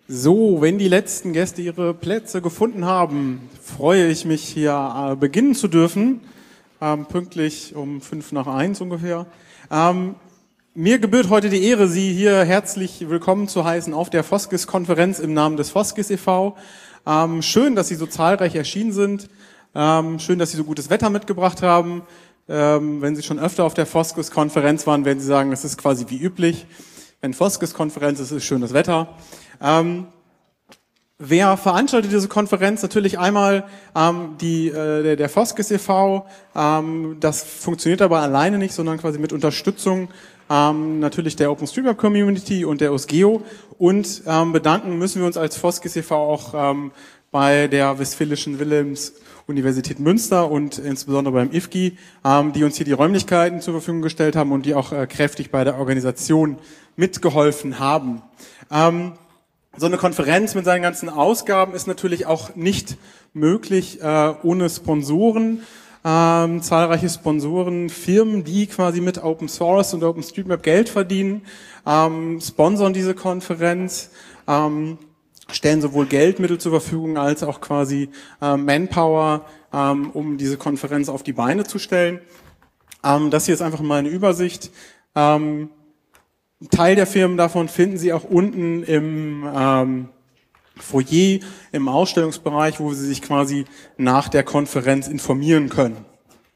So, wenn die letzten Gäste ihre Plätze gefunden haben, freue ich mich hier beginnen zu dürfen, pünktlich um 1:05 ungefähr. Mir gebührt heute die Ehre, Sie hier herzlich willkommen zu heißen auf der Foskis-Konferenz im Namen des Foskis e.V. Schön, dass Sie so zahlreich erschienen sind. Schön, dass Sie so gutes Wetter mitgebracht haben. Wenn Sie schon öfter auf der Foskis-Konferenz waren, werden Sie sagen, es ist quasi wie üblich. Wenn Foskis-Konferenz ist, ist schönes Wetter. Wer veranstaltet diese Konferenz? Natürlich einmal der Foskis e.V. Das funktioniert aber alleine nicht, sondern quasi mit Unterstützung natürlich der OpenStreetMap Community und der OSGeo. Und bedanken müssen wir uns als Foskis e.V. auch bei der Westfälischen Wilhelms-Universität Münster und insbesondere beim IFGI, die uns hier die Räumlichkeiten zur Verfügung gestellt haben und die auch kräftig bei der Organisation mitgeholfen haben. So eine Konferenz mit seinen ganzen Ausgaben ist natürlich auch nicht möglich ohne Sponsoren. Zahlreiche Sponsoren, Firmen, die quasi mit Open Source und OpenStreetMap Geld verdienen, sponsern diese Konferenz, stellen sowohl Geldmittel zur Verfügung als auch quasi Manpower, um diese Konferenz auf die Beine zu stellen. Das hier ist einfach mal eine Übersicht. Teil der Firmen davon finden Sie auch unten im Foyer, im Ausstellungsbereich, wo Sie sich quasi nach der Konferenz informieren können.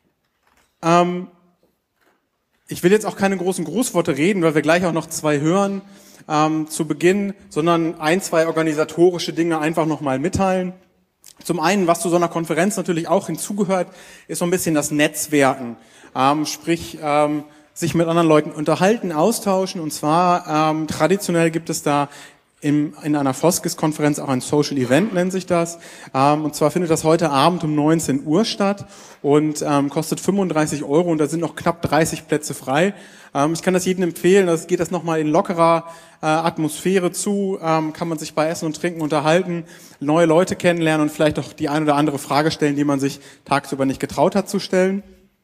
Ich will jetzt auch keine großen Grußworte reden, weil wir gleich auch noch zwei hören zu Beginn, sondern ein, zwei organisatorische Dinge einfach nochmal mitteilen. Zum einen, was zu so einer Konferenz natürlich auch hinzugehört, ist so ein bisschen das Netzwerken, sprich sich mit anderen Leuten unterhalten, austauschen. Und zwar traditionell gibt es da in einer Foskis-Konferenz auch ein Social Event, nennt sich das. Und zwar findet das heute Abend um 19 Uhr statt und kostet 35 € und da sind noch knapp 30 Plätze frei. Ich kann das jedem empfehlen, geht das nochmal in lockerer Atmosphäre zu, kann man sich bei Essen und Trinken unterhalten, neue Leute kennenlernen und vielleicht auch die eine oder andere Frage stellen, die man sich tagsüber nicht getraut hat zu stellen.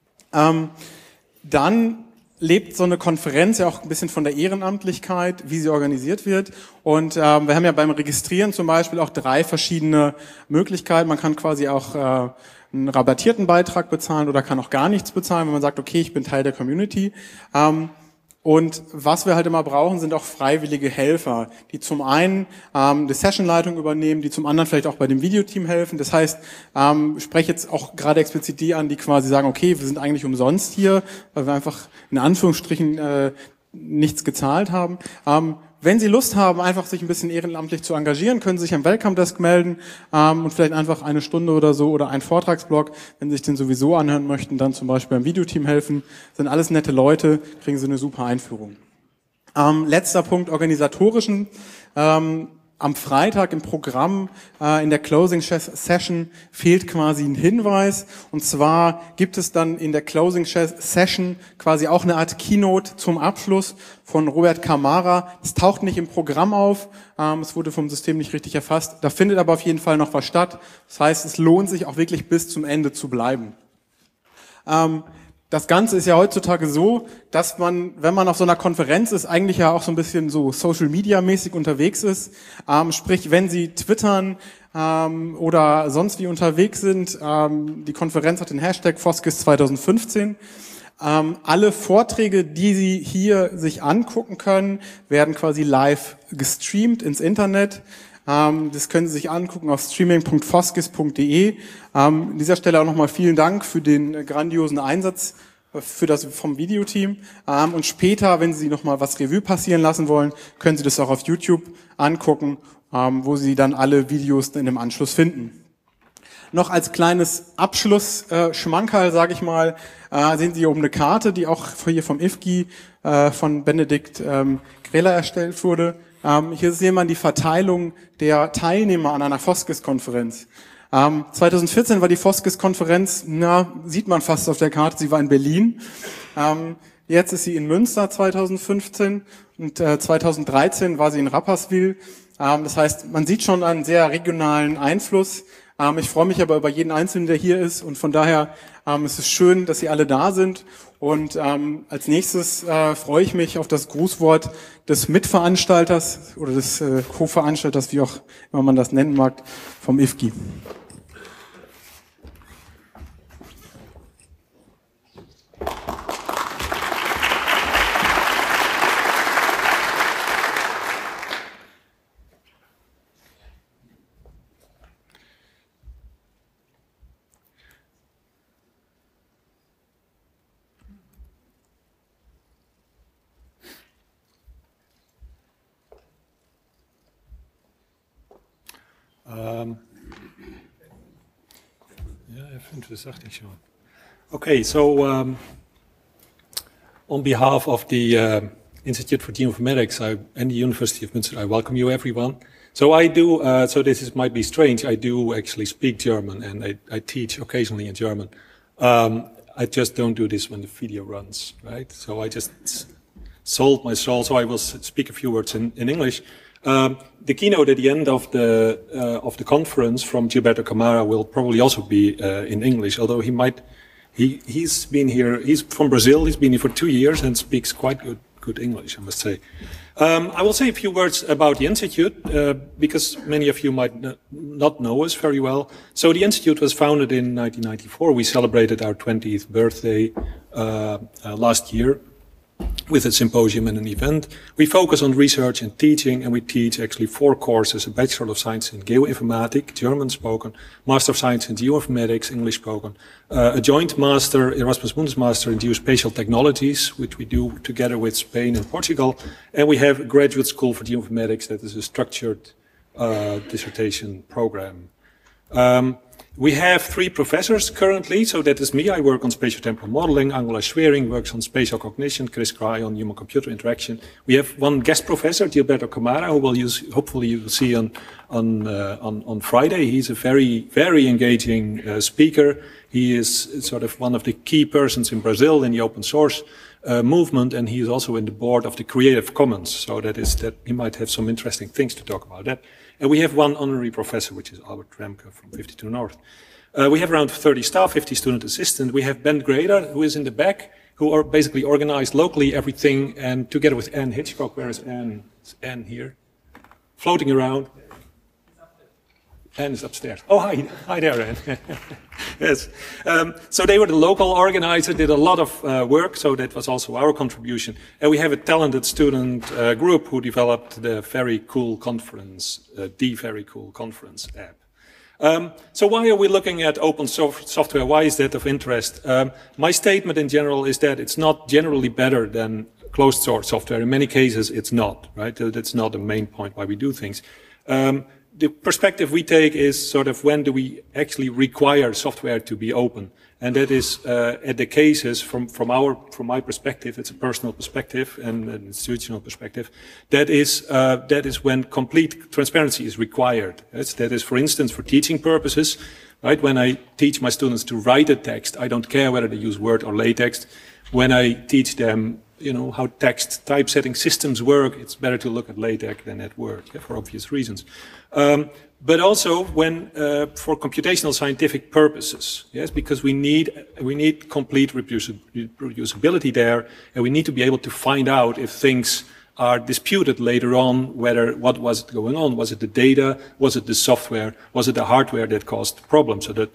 Dann lebt so eine Konferenz ja auch ein bisschen von der Ehrenamtlichkeit, wie sie organisiert wird. Und wir haben ja beim Registrieren zum Beispiel auch 3 verschiedene Möglichkeiten. Man kann quasi auch einen rabattierten Beitrag bezahlen oder kann auch gar nichts bezahlen, wenn man sagt, okay, ich bin Teil der Community. Und was wir halt immer brauchen, sind auch freiwillige Helfer, die zum einen die Sessionleitung übernehmen, die zum anderen vielleicht auch bei dem Videoteam helfen. Das heißt, ich spreche jetzt auch gerade explizit die an, die quasi sagen, okay, wir sind eigentlich umsonst hier, weil wir einfach in Anführungsstrichen nichts gezahlt haben. Wenn Sie Lust haben, einfach sich ein bisschen ehrenamtlich zu engagieren, können Sie sich am Welcome Desk melden und vielleicht einfach eine Stunde oder so oder einen Vortragsblock, wenn Sie sich den sowieso anhören möchten, dann zum Beispiel beim Videoteam helfen. Sind alles nette Leute, kriegen Sie eine super Einführung. Letzter Punkt, organisatorischen. Am Freitag im Programm in der Closing Session fehlt quasi ein Hinweis. Und zwar gibt es dann in der Closing Session quasi auch eine Art Keynote zum Abschluss von Robert Camara. Es taucht nicht im Programm auf, es wurde vom System nicht richtig erfasst. Da findet aber auf jeden Fall noch was statt. Das heißt, es lohnt sich auch wirklich bis zum Ende zu bleiben. Das Ganze ist ja heutzutage so, dass man, wenn man auf so einer Konferenz ist, eigentlich ja auch so ein bisschen so Social-Media-mäßig unterwegs ist. Sprich, wenn Sie twittern oder sonst wie unterwegs sind, die Konferenz hat den Hashtag Foskis 2015. Alle Vorträge, die Sie hier sich angucken können, werden quasi live gestreamt ins Internet. Das können Sie sich angucken auf streaming.foskis.de. An dieser Stelle auch nochmal vielen Dank für den grandiosen Einsatz vom Videoteam. Und später, wenn Sie nochmal was Revue passieren lassen wollen, können Sie das auch auf YouTube angucken, wo Sie dann alle Videos in dem Anschluss finden. Noch als kleines Abschluss-Schmankerl, sage ich mal, sehen Sie hier oben eine Karte, die auch hier vom IFGI von Benedikt Greller erstellt wurde. Hier sehen wir die Verteilung der Teilnehmer an einer Foskis-Konferenz. 2014 war die Foskis-Konferenz, sieht man fast auf der Karte, sie war in Berlin. Jetzt ist sie in Münster 2015 und 2013 war sie in Rapperswil. Das heißt, man sieht schon einen sehr regionalen Einfluss. Ich freue mich aber über jeden Einzelnen, der hier ist, und von daher ist es schön, dass Sie alle da sind. Und als nächstes freue ich mich auf das Grußwort des Mitveranstalters oder des Co-Veranstalters, wie auch immer man das nennen mag, vom IFGI. Ja, F5, das sagte ich schon. Okay, so on behalf of the Institute for Geoinformatics and the University of Münster, I welcome you, everyone. So I do, so might be strange, I do actually speak German, and I teach occasionally in German. I just don't do this when the video runs, right? So I just sold my soul, so I will speak a few words in English. The keynote at the end of the conference from Gilberto Camara will probably also be in English, although he's been here, he's from Brazil, he's been here for 2 years and speaks quite good English, I must say. I will say a few words about the Institute, because many of you might not know us very well. So the Institute was founded in 1994. We celebrated our 20th birthday last year with a symposium and an event. We focus on research and teaching, and we teach actually 4 courses: a Bachelor of Science in Geoinformatics, German spoken, Master of Science in Geoinformatics, English spoken, a joint master, Erasmus Mundus Master in Geospatial Technologies, which we do together with Spain and Portugal, and we have a graduate school for geoinformatics that is a structured dissertation program. We have 3 professors currently, so that is me. I work on spatiotemporal modeling. Angela Schwering works on spatial cognition. Chris Cry on human-computer interaction. We have 1 guest professor, Gilberto Camara, who will hopefully you will see on Friday. He's a very engaging speaker. He is sort of one of the key persons in Brazil in the open source movement, and he is also in the board of the Creative Commons. So that he might have some interesting things to talk about that. And we have 1 honorary professor, which is Albert Remke from 52 North. We have around 30 staff, 50 student assistants. We have Ben Grader, who is in the back, who are basically organized locally everything, and together with Anne Hitchcock. Where is Anne? Is Anne here? Floating around. Anne is upstairs. Oh, hi there, Anne. Yes. So they were the local organizer, did a lot of work, so that was also our contribution. And we have a talented student group who developed the Very Cool Conference, the Very Cool Conference app. So why are we looking at open software? Why is that of interest? My statement in general is that it's not generally better than closed source software. In many cases, it's not, right? That's not the main point why we do things. The perspective we take is sort of when do we actually require software to be open, and that is at the cases from my perspective. It's a personal perspective and an institutional perspective. That is when complete transparency is required. That is, for instance, for teaching purposes, right? When I teach my students to write a text, I don't care whether they use Word or LaTeX. When I teach them, how text typesetting systems work, it's better to look at LaTeX than at Word, for obvious reasons. But also when for computational scientific purposes, yes, because we need complete reproducibility there, and we need to be able to find out if things are disputed later on, what was going on? Was it the data? Was it the software? Was it the hardware that caused problems, or that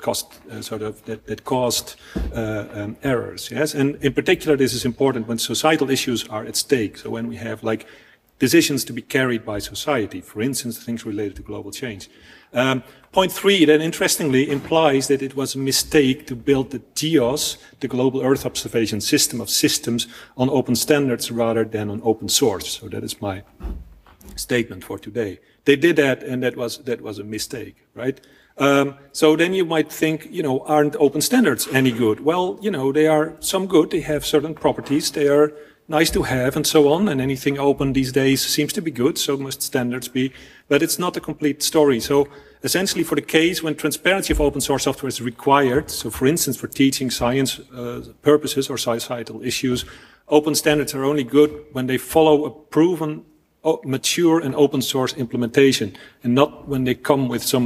caused errors? Yes, and in particular, this is important when societal issues are at stake. So when we have decisions to be carried by society, for instance, things related to global change. Point 3 then interestingly implies that it was a mistake to build the GEOS, the Global Earth Observation System of systems, on open standards rather than on open source. So that is my statement for today. They did that, and that was a mistake, right? So then you might think, aren't open standards any good? Well, they are some good. They have certain properties. They are nice to have and so on, and anything open these days seems to be good, so must standards be, but it's not a complete story. So essentially for the case when transparency of open source software is required, so for instance for teaching science purposes or societal issues, open standards are only good when they follow a proven, mature and open source implementation, and not when they come with some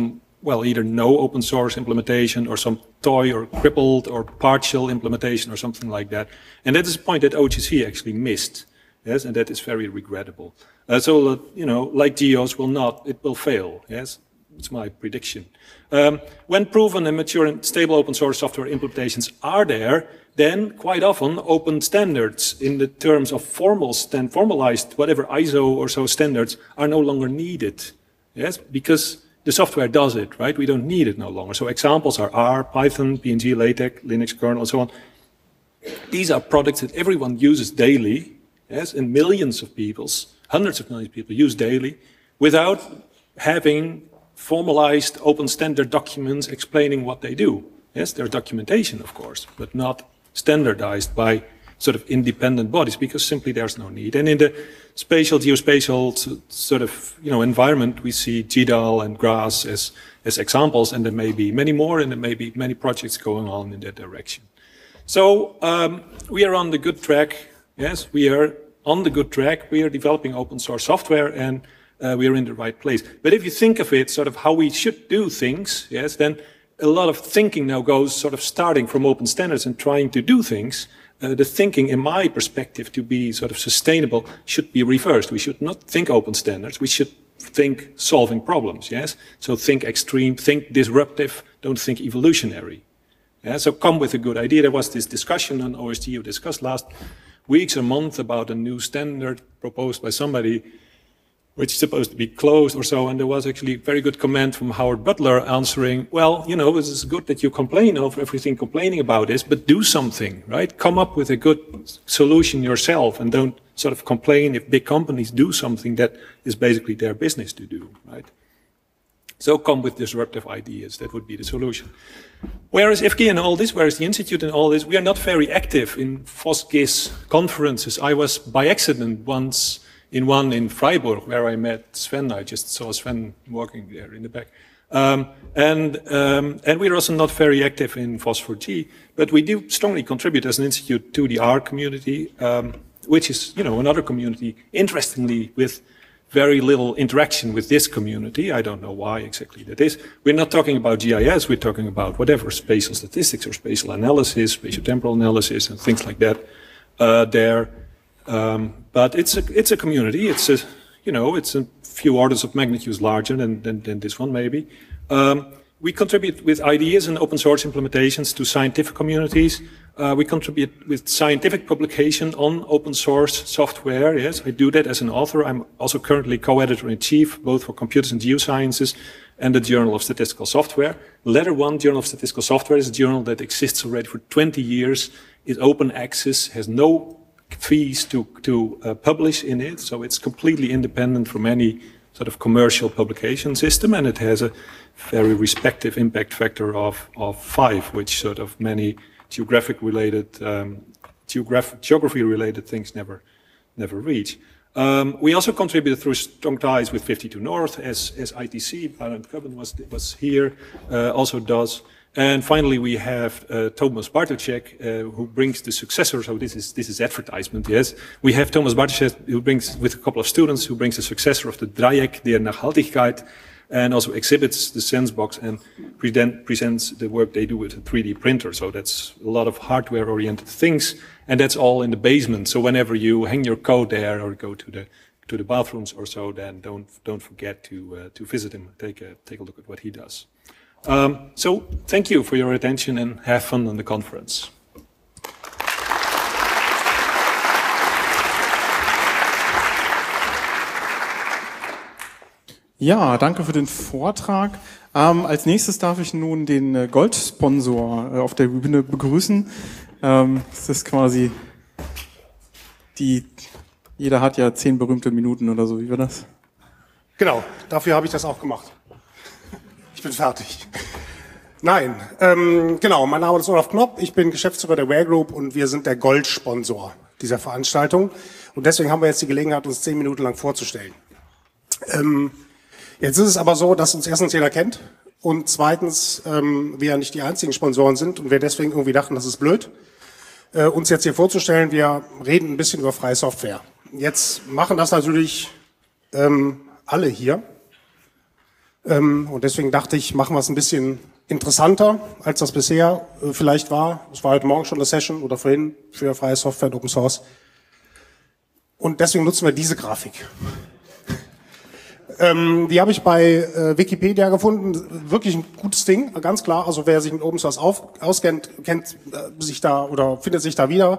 well, either no open source implementation or some toy or crippled or partial implementation or something like that. And that is a point that OGC actually missed. Yes, and that is very regrettable. You know, like Geos it will fail. Yes, it's my prediction. When proven and mature and stable open source software implementations are there, then quite often open standards in the terms of formalized whatever ISO or so standards are no longer needed. Yes, because the software does it, right? We don't need it no longer. So examples are R, Python, PNG, LaTeX, Linux kernel, and so on. These are products that everyone uses daily, yes, and millions of people, hundreds of millions of people use daily without having formalized open standard documents explaining what they do. Yes, there's documentation, of course, but not standardized by sort of independent bodies because simply there's no need. And in the spatial, geospatial sort of, you know, environment, we see GDAL and GRASS as examples, and there may be many more, and there may be many projects going on in that direction. So we are on the good track. Yes, we are on the good track. We are developing open source software, and we are in the right place. But if you think of it, sort of how we should do things, yes, then a lot of thinking now goes sort of starting from open standards and trying to do things. The thinking, in my perspective, to be sort of sustainable should be reversed. We should not think open standards. We should think solving problems, yes? So think extreme, think disruptive, don't think evolutionary. Yeah? So come with a good idea. There was this discussion on OSGeo discussed last weeks or month about a new standard proposed by somebody which is supposed to be closed or so, and there was actually a very good comment from Howard Butler answering, well, you know, it's good that you complain over everything complaining about this, but do something, right? Come up with a good solution yourself and don't sort of complain if big companies do something that is basically their business to do, right? So come with disruptive ideas, that would be the solution. Where is IFCI in all this? Where is the Institute in all this? We are not very active in FOSGIS conferences. I was by accident once in one in Freiburg, where I met Sven. I just saw Sven walking there in the back. And we're also not very active in FOSS4G, but we do strongly contribute as an institute to the R community, which is, you know, another community, interestingly, with very little interaction with this community. I don't know why exactly that is. We're not talking about GIS, we're talking about whatever, spatial statistics or spatial analysis, spatial-temporal analysis, and things like that there. But it's a community. It's a, you know, it's a few orders of magnitude larger than this one maybe. We contribute with ideas and open source implementations to scientific communities. We contribute with scientific publication on open source software. Yes, I do that as an author. I'm also currently co-editor-in-chief, both for Computers and Geosciences and the Journal of Statistical Software. Letter 1 Journal of Statistical Software is a journal that exists already for 20 years, is open access, has no fees to publish in it, so it's completely independent from any sort of commercial publication system, and it has a very respective impact factor of 5, which sort of many geography-related things never reach. We also contributed through strong ties with 52 North, as ITC, Barend Cubben was here, also does. And finally, we have Thomas Bartoszek, who brings the successor. So this is advertisement, yes. We have Thomas Bartoszek, who brings, with a couple of students, who brings the successor of the Dreieck der Nachhaltigkeit, and also exhibits the Sensebox and presents the work they do with a 3D printer. So that's a lot of hardware-oriented things, and that's all in the basement. So whenever you hang your coat there or go to the bathrooms or so, then don't forget to visit him. Take a look at what he does. So thank you for your attention and have fun on the conference. Ja, danke für den Vortrag. Als nächstes darf ich nun den Goldsponsor auf der Bühne begrüßen. Das ist quasi jeder hat ja 10 berühmte Minuten oder so, wie war das? Genau, dafür habe ich das auch gemacht. Ich bin fertig. Nein, genau, mein Name ist Olaf Knopp, ich bin Geschäftsführer der Ware Group und wir sind der Goldsponsor dieser Veranstaltung. Und deswegen haben wir jetzt die Gelegenheit, uns 10 Minuten lang vorzustellen. Jetzt ist es aber so, dass uns erstens jeder kennt und zweitens wir ja nicht die einzigen Sponsoren sind und wir deswegen irgendwie dachten, das ist blöd, uns jetzt hier vorzustellen. Wir reden ein bisschen über freie Software. Jetzt machen das natürlich alle hier. Und deswegen dachte ich, machen wir es ein bisschen interessanter, als das bisher vielleicht war. Es war heute Morgen schon eine Session oder vorhin für freie Software und Open Source. Und deswegen nutzen wir diese Grafik. Die habe ich bei Wikipedia gefunden. Wirklich ein gutes Ding, ganz klar. Also wer sich mit Open Source auskennt, kennt sich da oder findet sich da wieder.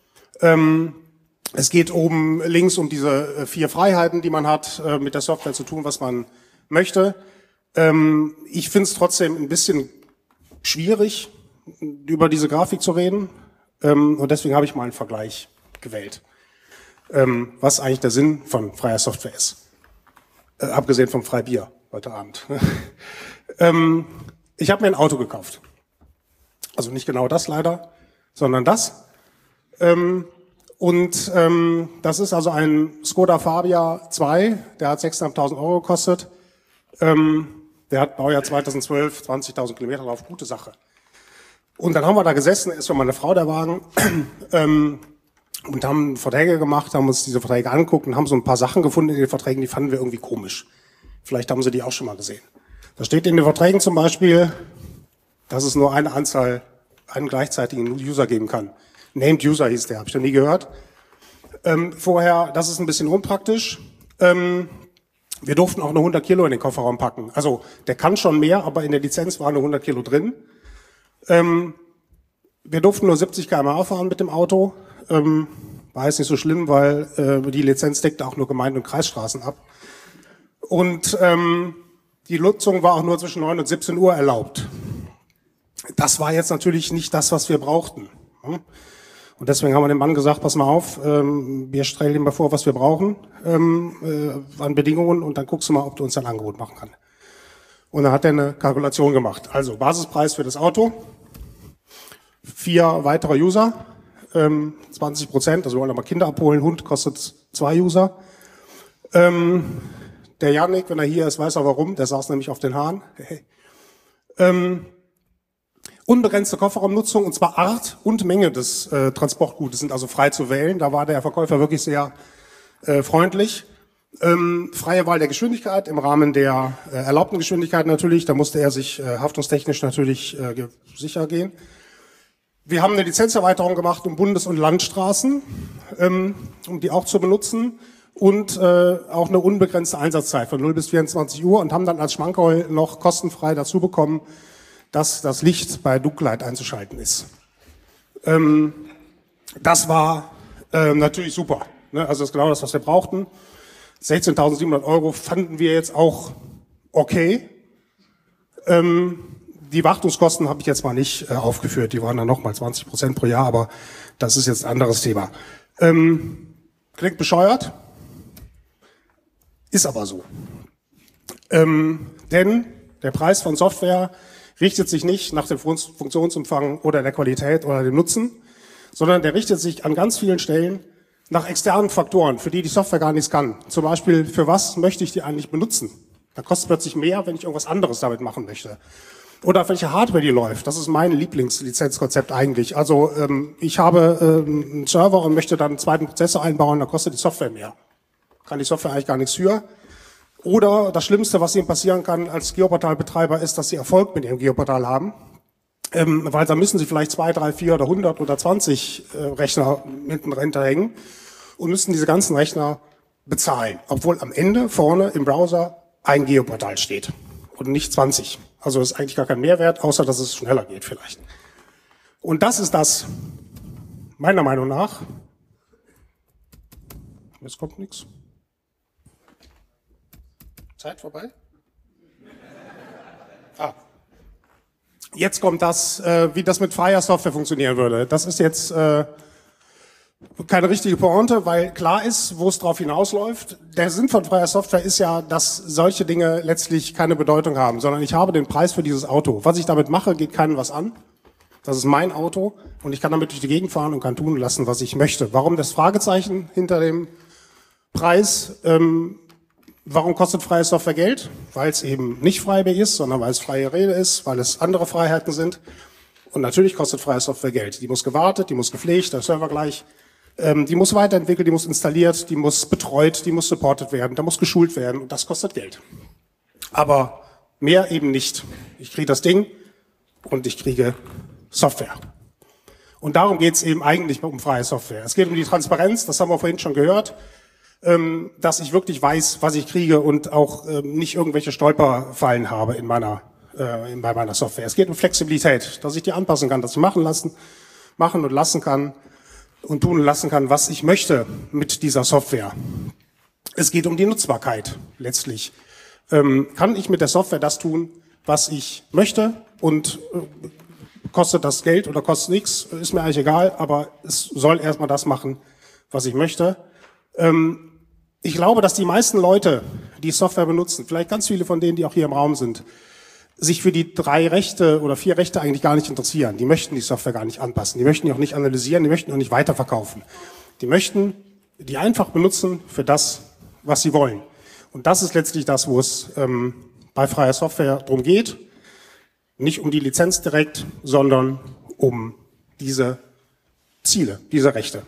Es geht oben links um diese 4 Freiheiten, die man hat, mit der Software zu tun, was man möchte. Ich finde es trotzdem ein bisschen schwierig, über diese Grafik zu reden. Und deswegen habe ich mal einen Vergleich gewählt, was eigentlich der Sinn von freier Software ist. Abgesehen vom Freibier heute Abend. Ich habe mir ein Auto gekauft. Also nicht genau das leider, sondern das. Das ist also ein Skoda Fabia 2, der hat 6.500 € gekostet. Der hat Baujahr 2012, 20.000 Kilometer drauf, gute Sache. Und dann haben wir da gesessen, ist für meine Frau der Wagen, und haben Verträge gemacht, haben uns diese Verträge angeguckt und haben so ein paar Sachen gefunden in den Verträgen, die fanden wir irgendwie komisch. Vielleicht haben Sie die auch schon mal gesehen. Da steht in den Verträgen zum Beispiel, dass es nur eine Anzahl, einen gleichzeitigen User geben kann. Named User hieß der, habe ich noch nie gehört. Vorher, das ist ein bisschen unpraktisch. Wir durften auch nur 100 Kilo in den Kofferraum packen. Also der kann schon mehr, aber in der Lizenz waren nur 100 Kilo drin. Wir durften nur 70 km/h fahren mit dem Auto. War jetzt nicht so schlimm, weil die Lizenz deckte auch nur Gemeinde- und Kreisstraßen ab. Und die Nutzung war auch nur zwischen 9 und 17 Uhr erlaubt. Das war jetzt natürlich nicht das, was wir brauchten. Und deswegen haben wir dem Mann gesagt, pass mal auf, wir stellen dir mal vor, was wir brauchen an Bedingungen und dann guckst du mal, ob du uns ein Angebot machen kannst. Und dann hat er eine Kalkulation gemacht. Also Basispreis für das Auto, 4 weitere User, 20%, also wir wollen aber Kinder abholen, Hund kostet 2 User. Der Janik, wenn er hier ist, weiß er warum, der saß nämlich auf den Haaren. Unbegrenzte Kofferraumnutzung, und zwar Art und Menge des Transportgutes sind also frei zu wählen. Da war der Verkäufer wirklich sehr freundlich. Freie Wahl der Geschwindigkeit im Rahmen der erlaubten Geschwindigkeit natürlich. Da musste er sich haftungstechnisch natürlich sicher gehen. Wir haben eine Lizenzerweiterung gemacht um Bundes- und Landstraßen, um die auch zu benutzen. Und auch eine unbegrenzte Einsatzzeit von 0 bis 24 Uhr und haben dann als Schmankerl noch kostenfrei dazu bekommen, dass das Licht bei Dunkelheit einzuschalten ist. Das war natürlich super. Ne? Also das ist genau das, was wir brauchten. 16.700 € fanden wir jetzt auch okay. Die Wartungskosten habe ich jetzt mal nicht aufgeführt. Die waren dann nochmal 20% pro Jahr, aber das ist jetzt ein anderes Thema. Klingt bescheuert, ist aber so. Denn der Preis von Software richtet sich nicht nach dem Funktionsumfang oder der Qualität oder dem Nutzen, sondern der richtet sich an ganz vielen Stellen nach externen Faktoren, für die die Software gar nichts kann. Zum Beispiel, für was möchte ich die eigentlich benutzen? Da kostet es plötzlich mehr, wenn ich irgendwas anderes damit machen möchte. Oder auf welche Hardware die läuft. Das ist mein Lieblingslizenzkonzept eigentlich. Also ich habe einen Server und möchte dann einen zweiten Prozessor einbauen, da kostet die Software mehr. Kann die Software eigentlich gar nichts für. Oder das Schlimmste, was Ihnen passieren kann als Geoportalbetreiber, ist, dass Sie Erfolg mit Ihrem Geoportal haben. Weil dann müssen Sie vielleicht 2, 3, 4 oder 100 oder 20 Rechner hinten hinterhängen und müssen diese ganzen Rechner bezahlen. Obwohl am Ende vorne im Browser ein Geoportal steht und nicht 20. Also das ist eigentlich gar kein Mehrwert, außer dass es schneller geht vielleicht. Und das ist das, meiner Meinung nach. Jetzt kommt nichts. Zeit vorbei? Jetzt kommt das, wie das mit freier Software funktionieren würde. Das ist jetzt keine richtige Pointe, weil klar ist, wo es drauf hinausläuft. Der Sinn von freier Software ist ja, dass solche Dinge letztlich keine Bedeutung haben, sondern ich habe den Preis für dieses Auto. Was ich damit mache, geht keinem was an. Das ist mein Auto und ich kann damit durch die Gegend fahren und kann tun lassen, was ich möchte. Warum das Fragezeichen hinter dem Preis? Warum kostet freie Software Geld? Weil es eben nicht Freibier ist, sondern weil es freie Rede ist, weil es andere Freiheiten sind. Und natürlich kostet freie Software Geld. Die muss gewartet, die muss gepflegt, der Server gleich. Die muss weiterentwickelt, die muss installiert, die muss betreut, die muss supported werden, da muss geschult werden und das kostet Geld. Aber mehr eben nicht. Ich kriege das Ding und ich kriege Software. Und darum geht es eben eigentlich um freie Software. Es geht um die Transparenz, das haben wir vorhin schon gehört, dass ich wirklich weiß, was ich kriege und auch nicht irgendwelche Stolperfallen habe bei meiner Software. Es geht um Flexibilität, dass ich die anpassen kann, dass ich machen und lassen kann und tun und lassen kann, was ich möchte mit dieser Software. Es geht um die Nutzbarkeit letztlich. Kann ich mit der Software das tun, was ich möchte und kostet das Geld oder kostet nichts, ist mir eigentlich egal, aber es soll erstmal das machen, was ich möchte. Ich glaube, dass die meisten Leute, die Software benutzen, vielleicht ganz viele von denen, die auch hier im Raum sind, sich für die 3 Rechte oder 4 Rechte eigentlich gar nicht interessieren. Die möchten die Software gar nicht anpassen, die möchten die auch nicht analysieren, die möchten auch nicht weiterverkaufen. Die möchten die einfach benutzen für das, was sie wollen. Und das ist letztlich das, wo es bei freier Software darum geht. Nicht um die Lizenz direkt, sondern um diese Ziele, diese Rechte.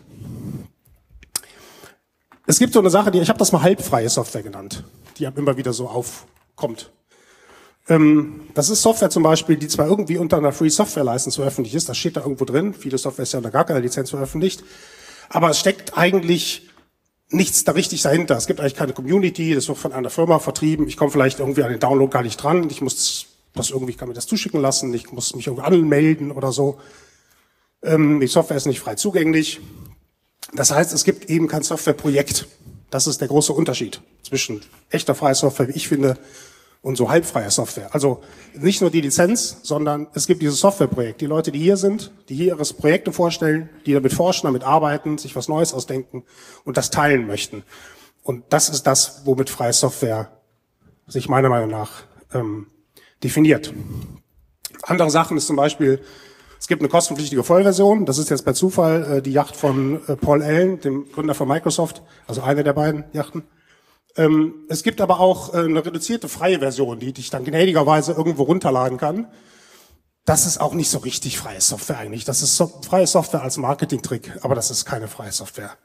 Es gibt so eine Sache, ich habe das mal halbfreie Software genannt, die immer wieder so aufkommt. Das ist Software zum Beispiel, die zwar irgendwie unter einer Free Software License veröffentlicht ist, das steht da irgendwo drin, viele Software ist ja unter gar keiner Lizenz veröffentlicht, aber es steckt eigentlich nichts da richtig dahinter. Es gibt eigentlich keine Community, das wird von einer Firma vertrieben, ich komme vielleicht irgendwie an den Download gar nicht dran, ich muss das irgendwie, ich kann mir das zuschicken lassen, ich muss mich irgendwie anmelden oder so. Die Software ist nicht frei zugänglich. Das heißt, es gibt eben kein Softwareprojekt. Das ist der große Unterschied zwischen echter freier Software, wie ich finde, und so halbfreier Software. Also nicht nur die Lizenz, sondern es gibt dieses Softwareprojekt. Die Leute, die hier sind, die hier ihre Projekte vorstellen, die damit forschen, damit arbeiten, sich was Neues ausdenken und das teilen möchten. Und das ist das, womit freie Software sich meiner Meinung nach definiert. Andere Sachen ist zum Beispiel, es gibt eine kostenpflichtige Vollversion, das ist jetzt per Zufall die Yacht von Paul Allen, dem Gründer von Microsoft, also eine der beiden Yachten. Es gibt aber auch eine reduzierte freie Version, die ich dann gnädigerweise irgendwo runterladen kann. Das ist auch nicht so richtig freie Software eigentlich. Das ist freie Software als Marketingtrick, aber das ist keine freie Software.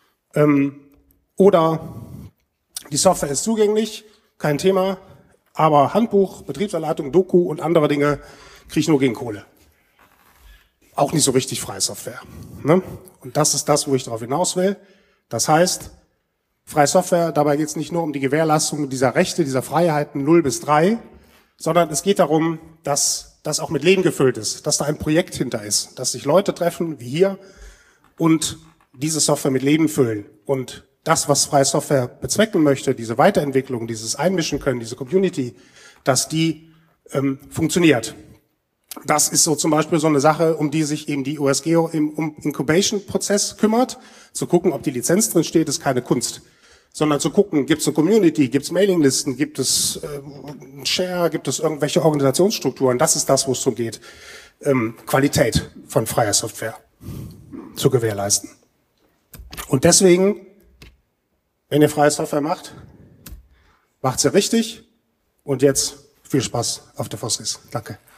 Oder die Software ist zugänglich, kein Thema, aber Handbuch, Betriebsanleitung, Doku und andere Dinge kriege ich nur gegen Kohle. Auch nicht so richtig freie Software. Ne? Und das ist das, wo ich darauf hinaus will. Das heißt, freie Software, dabei geht es nicht nur um die Gewährleistung dieser Rechte, dieser Freiheiten 0 bis 3, sondern es geht darum, dass das auch mit Leben gefüllt ist, dass da ein Projekt hinter ist, dass sich Leute treffen, wie hier, und diese Software mit Leben füllen. Und das, was freie Software bezwecken möchte, diese Weiterentwicklung, dieses Einmischen können, diese Community, dass die funktioniert. Das ist so zum Beispiel so eine Sache, um die sich eben die USGeo im Incubation-Prozess kümmert. Zu gucken, ob die Lizenz drin steht, ist keine Kunst. Sondern zu gucken, gibt es eine Community, gibt es Mailinglisten, gibt es einen Share, gibt es irgendwelche Organisationsstrukturen. Das ist das, wo es darum geht, Qualität von freier Software zu gewährleisten. Und deswegen, wenn ihr freie Software macht, macht sie richtig. Und jetzt viel Spaß auf der FOSRIS. Danke.